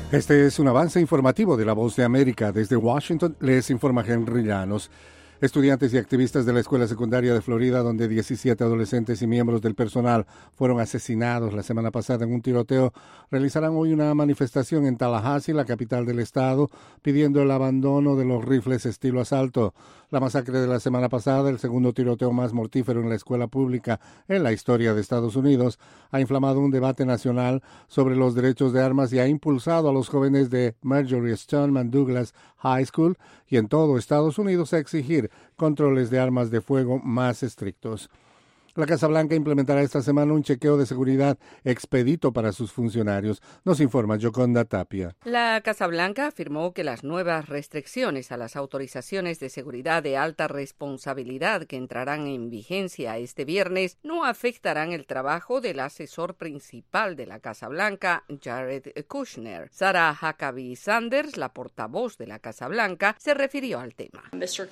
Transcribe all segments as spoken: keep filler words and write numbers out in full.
Este es un avance informativo de La Voz de América. Desde Washington les informa Henry Llanos. Estudiantes y activistas de la escuela secundaria de Florida, donde diecisiete adolescentes y miembros del personal fueron asesinados la semana pasada en un tiroteo, realizarán hoy una manifestación en Tallahassee, la capital del estado, pidiendo el abandono de los rifles estilo asalto. La masacre de la semana pasada, el segundo tiroteo más mortífero en la escuela pública en la historia de Estados Unidos, ha inflamado un debate nacional sobre los derechos de armas y ha impulsado a los jóvenes de Marjory Stoneman Douglas High School y en todo Estados Unidos a exigir controles de armas de fuego más estrictos. La Casa Blanca implementará esta semana un chequeo de seguridad expedito para sus funcionarios, nos informa Yoconda Tapia. La Casa Blanca afirmó que las nuevas restricciones a las autorizaciones de seguridad de alta responsabilidad que entrarán en vigencia este viernes no afectarán el trabajo del asesor principal de la Casa Blanca, Jared Kushner. Sarah Huckabee Sanders, la portavoz de la Casa Blanca, se refirió al tema.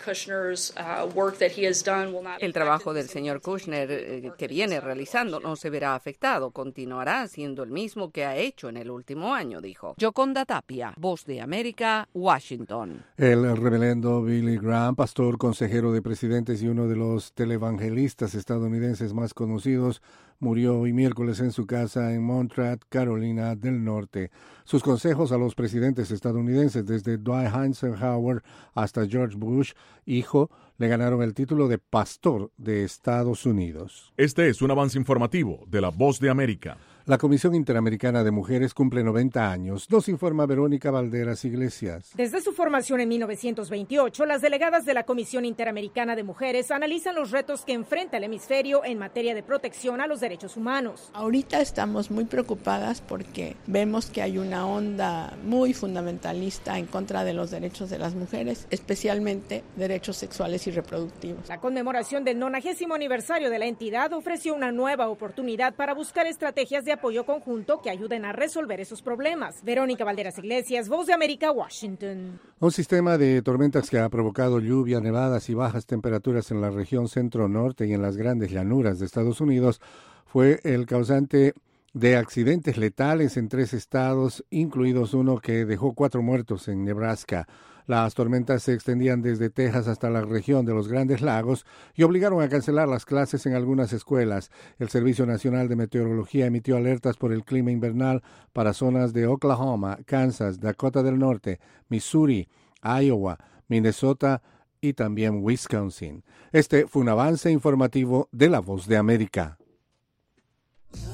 El trabajo del señor Kushner que viene realizando no se verá afectado, continuará siendo el mismo que ha hecho en el último año, dijo. Yoconda Tapia, Voz de América, Washington. El reverendo Billy Graham, pastor, consejero de presidentes y uno de los televangelistas estadounidenses más conocidos, murió hoy miércoles en su casa en Montreat, Carolina del Norte. Sus consejos a los presidentes estadounidenses, desde Dwight Eisenhower hasta George Bush, hijo, le ganaron el título de pastor de Estados Unidos. Este es un avance informativo de La Voz de América. La Comisión Interamericana de Mujeres cumple noventa años, nos informa Verónica Valderas Iglesias. Desde su formación en mil novecientos veintiocho, las delegadas de la Comisión Interamericana de Mujeres analizan los retos que enfrenta el hemisferio en materia de protección a los derechos humanos. Ahorita estamos muy preocupadas porque vemos que hay una onda muy fundamentalista en contra de los derechos de las mujeres, especialmente derechos sexuales y reproductivos. La conmemoración del nonagésimo aniversario de la entidad ofreció una nueva oportunidad para buscar estrategias de apoyo conjunto que ayuden a resolver esos problemas. Verónica Valderas Iglesias, Voz de América, Washington. Un sistema de tormentas que ha provocado lluvia, nevadas y bajas temperaturas en la región centro-norte y en las grandes llanuras de Estados Unidos fue el causante de accidentes letales en tres estados, incluidos uno que dejó cuatro muertos en Nebraska. Las tormentas se extendían desde Texas hasta la región de los Grandes Lagos y obligaron a cancelar las clases en algunas escuelas. El Servicio Nacional de Meteorología emitió alertas por el clima invernal para zonas de Oklahoma, Kansas, Dakota del Norte, Missouri, Iowa, Minnesota y también Wisconsin. Este fue un avance informativo de La Voz de América.